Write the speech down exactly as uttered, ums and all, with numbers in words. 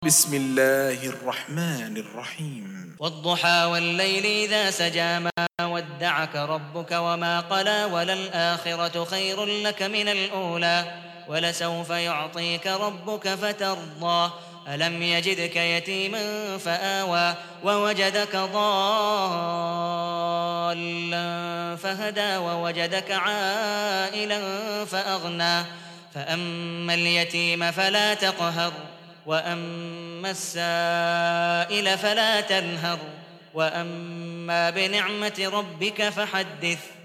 بسم الله الرحمن الرحيم والضحى والليل إذا سجى ما ودعك ربك وما قلى وللآخرة خير لك من الأولى ولسوف يعطيك ربك فترضى ألم يجدك يتيما فآوى ووجدك ضالا فهدى ووجدك عائلا فأغنى فأما اليتيم فلا تقهر وأما السائل فلا تنهر وأما بنعمة ربك فحدث